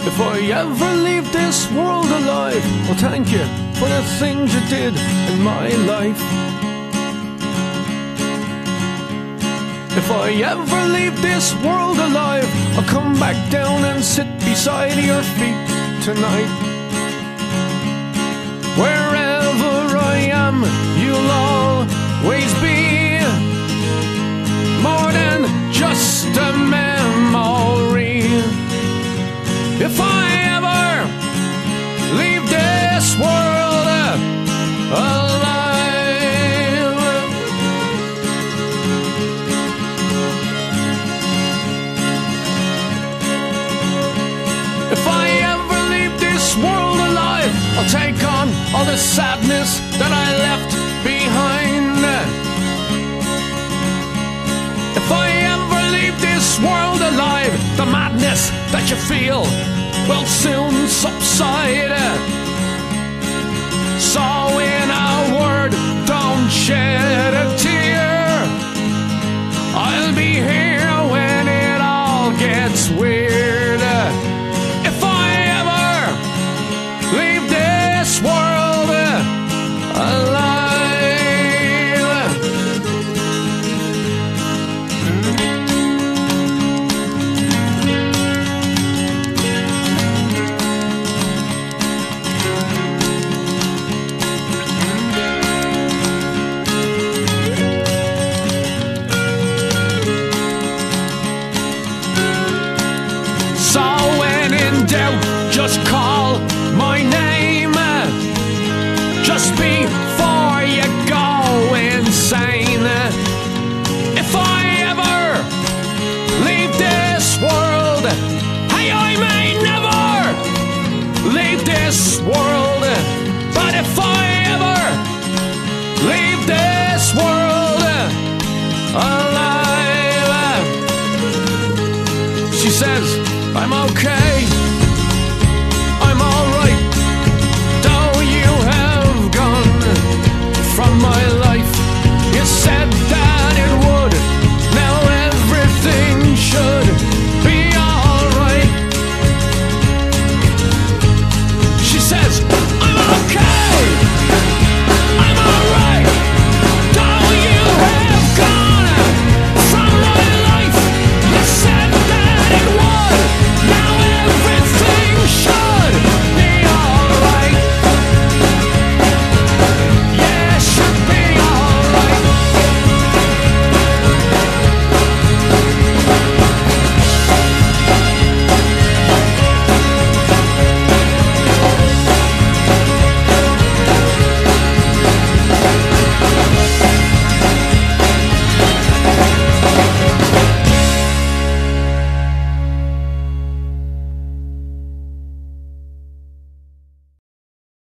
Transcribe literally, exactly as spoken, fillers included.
If I ever leave this world alive, well, thank you for the things you did in my life. If I ever leave this world alive, I'll come back down and sit beside your feet tonight. Wherever I am, you'll always be more than just a memory. If I ever leave this world alive, if I ever leave this world alive, I'll take on all the sadness that I left behind. If I ever leave this world alive, the madness that you feel will soon subside. So in a word, don't shed a tear. I'll be here when it all gets weird. If I ever leave this world alive. So when in doubt, just call my name, just before you go insane. If I ever leave this world, hey, I may never leave this world, but if I ever leave this world alive, she says I'm okay.